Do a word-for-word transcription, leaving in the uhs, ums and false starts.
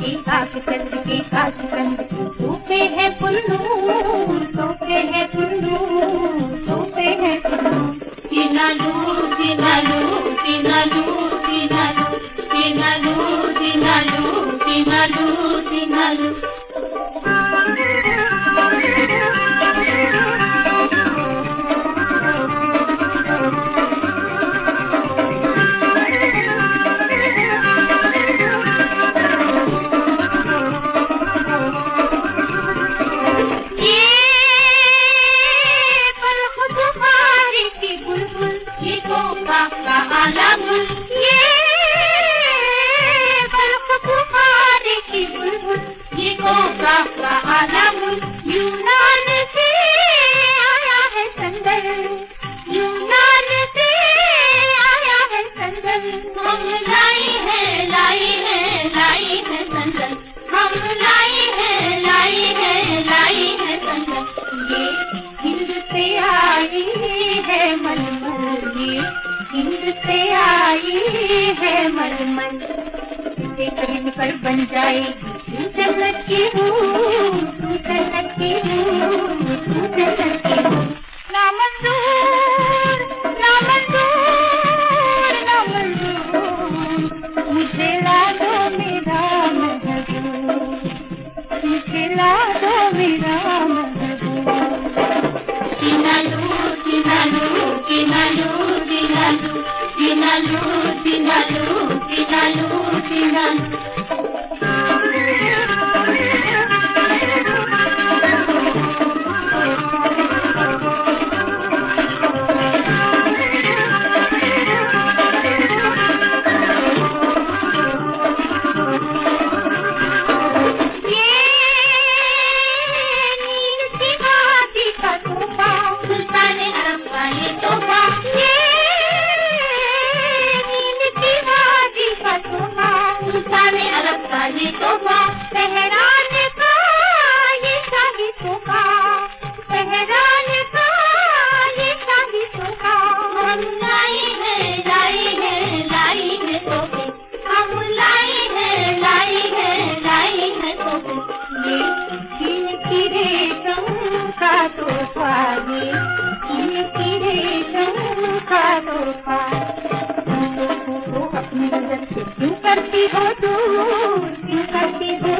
के काश चंद्र के काश चंद्र सोते हैं पुल्लू सोते हैं पुल्लू सोते हैं पुल्लू चिनालू चिनालू चिनालू चिनालू चिनालू चिनालू चिनालू चिनालू बन जाएगी तू जन्नत की हूँ तू जन्नत की हूँ तू जन्नत की हूँ ना मंजूर ना मंजूर ना मंजूर मुझे ला दो मेरा महबूब मुझे ला दो मेरा महबूब चिनालू चिनालू चिनालू चिनालू चिनालू चिनालू चिनालू चिनालू क्यों करती हो तू क्यों करती हो